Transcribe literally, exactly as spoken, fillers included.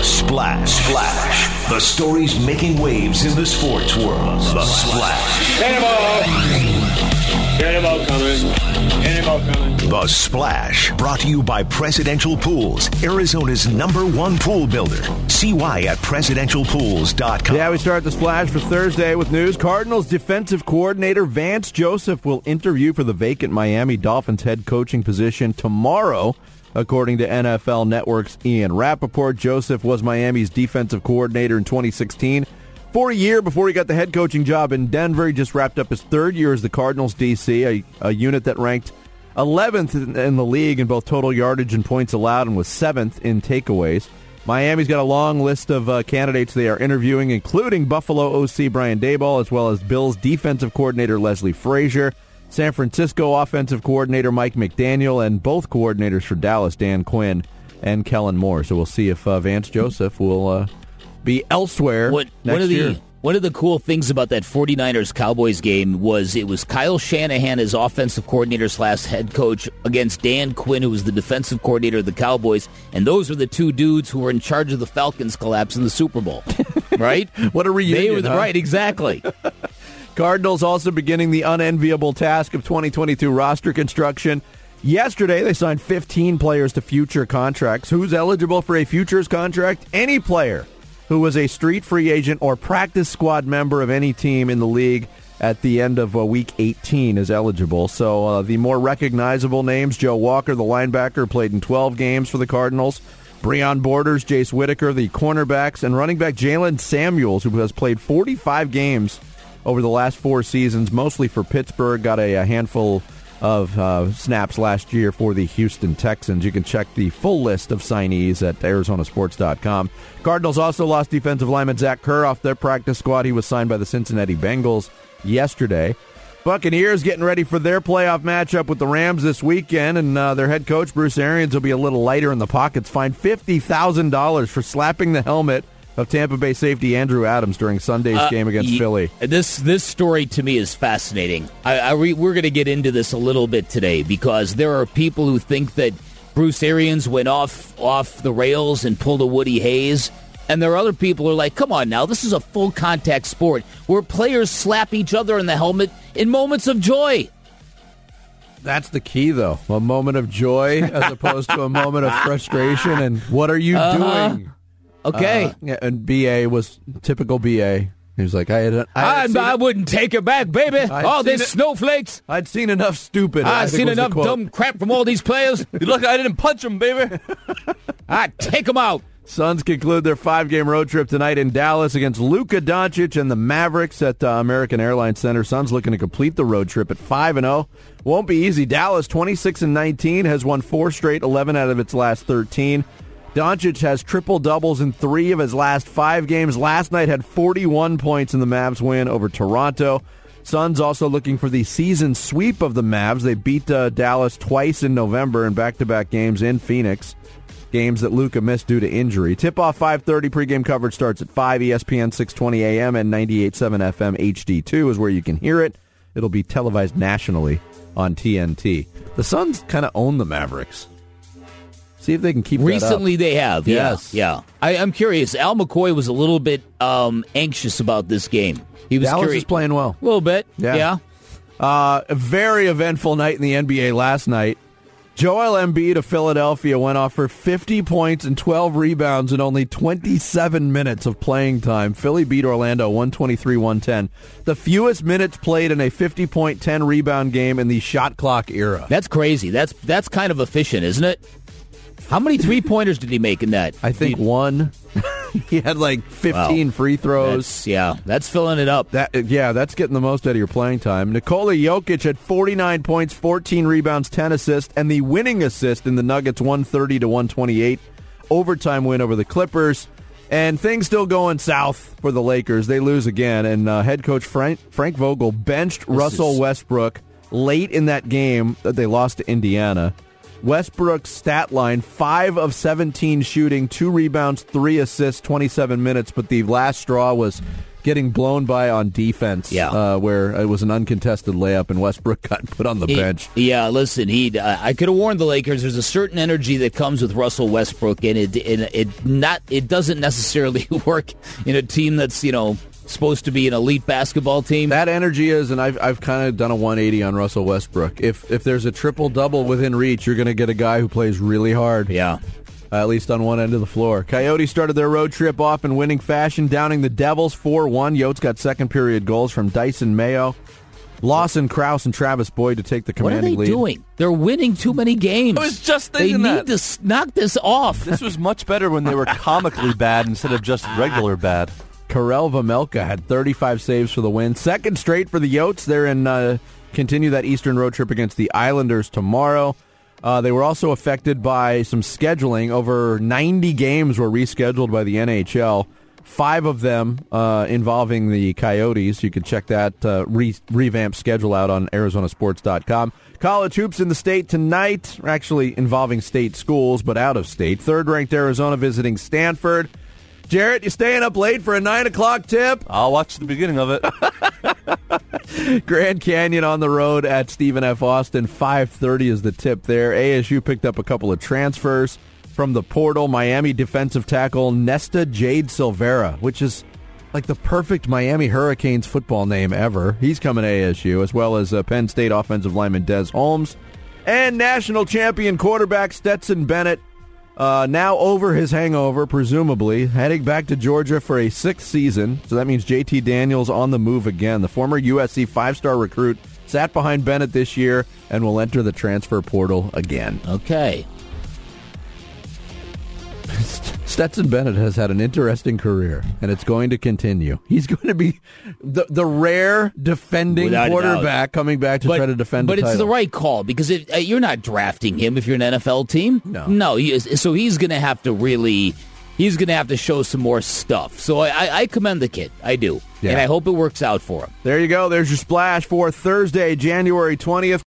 The Splash. Splash. The stories making waves in the sports world. The Splash. Get him out. Get him out coming. Get him out coming. The Splash. Brought to you by Presidential Pools, Arizona's number one pool builder. See why at presidential pools dot com. Yeah, we start the Splash for Thursday with news. Cardinals defensive coordinator Vance Joseph will interview for the vacant Miami Dolphins head coaching position tomorrow. According to N F L Network's Ian Rappaport, Joseph was Miami's defensive coordinator in twenty sixteen. For a year before he got the head coaching job in Denver, he just wrapped up his third year as the Cardinals D C, a, a unit that ranked eleventh in, in the league in both total yardage and points allowed and was seventh in takeaways. Miami's got a long list of uh, candidates they are interviewing, including Buffalo O C Brian Daboll, as well as Bills defensive coordinator Leslie Frazier, San Francisco offensive coordinator Mike McDaniel, and both coordinators for Dallas, Dan Quinn and Kellen Moore. So we'll see if uh, Vance Joseph will uh, be elsewhere what, next one of the, year. One of the cool things about that 49ers-Cowboys game was it was Kyle Shanahan as offensive coordinator slash head coach against Dan Quinn, who was the defensive coordinator of the Cowboys, and those were the two dudes who were in charge of the Falcons' collapse in the Super Bowl. Right? What a reunion, They were the, huh? Right, exactly. Cardinals also beginning the unenviable task of twenty twenty-two roster construction. Yesterday, they signed fifteen players to future contracts. Who's eligible for a futures contract? Any player who was a street free agent or practice squad member of any team in the league at the end of uh, week eighteen is eligible. So uh, the more recognizable names, Joe Walker, the linebacker, played in twelve games for the Cardinals. Breon Borders, Jace Whitaker, the cornerbacks, and running back Jalen Samuels, who has played forty-five games over the last four seasons, mostly for Pittsburgh, got a, a handful of uh, snaps last year for the Houston Texans. You can check the full list of signees at arizona sports dot com. Cardinals also lost defensive lineman Zach Kerr off their practice squad. He was signed by the Cincinnati Bengals yesterday. Buccaneers getting ready for their playoff matchup with the Rams this weekend, and uh, their head coach, Bruce Arians, will be a little lighter in the pockets, fined fifty thousand dollars for slapping the helmet of Tampa Bay safety Andrew Adams during Sunday's Uh, game against y- Philly. This this story to me is fascinating. I, I re, we're going to get into this a little bit today because there are people who think that Bruce Arians went off off the rails and pulled a Woody Hayes, and there are other people who are like, come on now, this is a full contact sport where players slap each other in the helmet in moments of joy. That's the key, though. A moment of joy as opposed to a moment of frustration. And what are you Uh-huh. doing? Okay. Uh, yeah, and B A was typical B A. He was like, I had, I, had I, I wouldn't take it back, baby. I'd All seen these it. snowflakes. I'd seen enough stupid. I I've think seen was the enough quote. dumb crap from all these players. Look, I didn't punch him, baby. I take them out. Suns conclude their five-game road trip tonight in Dallas against Luka Doncic and the Mavericks at uh, American Airlines Center. Suns looking to complete the road trip at five and oh. Won't be easy. Dallas, twenty-six and nineteen, has won four straight, eleven out of its last thirteen. Doncic has triple-doubles in three of his last five games. Last night had forty-one points in the Mavs win over Toronto. Suns also looking for the season sweep of the Mavs. They beat uh, Dallas twice in November in back-to-back games in Phoenix. Games that Luka missed due to injury. Tip-off five thirty. Pregame coverage starts at five. E S P N six twenty A M and ninety-eight point seven F M H D two is where you can hear it. It'll be televised nationally on T N T. The Suns kind of own the Mavericks. See if they can keep Recently that up. they have, yeah. Yes. Yeah. I, I'm curious. Al McCoy was a little bit um, anxious about this game. He was Dallas curi- is playing well. A little bit, Yeah. yeah. Uh, a very eventful night in the N B A last night. Joel Embiid of Philadelphia went off for fifty points and twelve rebounds in only twenty-seven minutes of playing time. Philly beat Orlando one twenty-three to one ten. The fewest minutes played in a fifty-point, ten-rebound game in the shot clock era. That's crazy. That's that's kind of efficient, isn't it? How many three-pointers did he make in that? I think one. He had like fifteen Wow. free throws. That's, yeah, that's filling it up. That yeah, that's getting the most out of your playing time. Nikola Jokic had forty-nine points, fourteen rebounds, ten assists, and the winning assist in the Nuggets' one thirty to one twenty-eight overtime win over the Clippers. And things still going south for the Lakers. They lose again, and uh, head coach Frank, Frank Vogel benched This Russell is- Westbrook late in that game that they lost to Indiana. Westbrook's stat line, five of seventeen shooting, two rebounds, three assists, twenty-seven minutes, but the last straw was getting blown by on defense, Yeah. uh, where it was an uncontested layup and Westbrook got put on the He- bench. Yeah, listen, he. Uh, I could have warned the Lakers. There's a certain energy that comes with Russell Westbrook, and it, it, it not it doesn't necessarily work in a team that's you know supposed to be an elite basketball team. That energy is, and I've I've kind of done a one eighty on Russell Westbrook. If if there's a triple double within reach, you're going to get a guy who plays really hard. Yeah. Uh, at least on one end of the floor. Coyotes started their road trip off in winning fashion, downing the Devils four one. Yotes got second period goals from Dyson Mayo, Lawson, Krause, and Travis Boyd to take the What are commanding they lead. doing? They're winning too many games. I was just They thinking need that. to s- knock this off. This was much better when they were comically bad instead of just regular bad. Karel Vamelka had thirty-five saves for the win. Second straight for the Yotes. They're in uh, continue that Eastern road trip against the Islanders tomorrow. Uh, they were also affected by some scheduling. Over ninety games were rescheduled by the N H L. Five of them uh, involving the Coyotes. You can check that uh, re- revamped schedule out on Arizona Sports dot com. College hoops in the state tonight, actually involving state schools, but out of state. Third-ranked Arizona visiting Stanford. Jarrett, you staying up late for a nine o'clock tip? I'll watch the beginning of it. Grand Canyon on the road at Stephen F. Austin. five thirty is the tip there. A S U picked up a couple of transfers from the portal. Miami defensive tackle Nesta Jade Silvera, which is like the perfect Miami Hurricanes football name ever. He's coming to A S U, as well as uh, Penn State offensive lineman Des Holmes. And national champion quarterback Stetson Bennett, uh, now over his hangover, presumably, heading back to Georgia for a sixth season. So that means J T Daniels on the move again. The former U S C five-star recruit sat behind Bennett this year and will enter the transfer portal again. Okay. Stetson Bennett has had an interesting career, and it's going to continue. He's going to be the the rare defending Without a doubt. quarterback coming back to But, try to defend but the it's title. the right call because it, uh, you're not drafting him if you're an N F L team. No. No. He is, so he's going to have to really, he's going to have to show some more stuff. So I, I, I commend the kid. I do. Yeah. And I hope it works out for him. There you go. There's your splash for Thursday, January twentieth.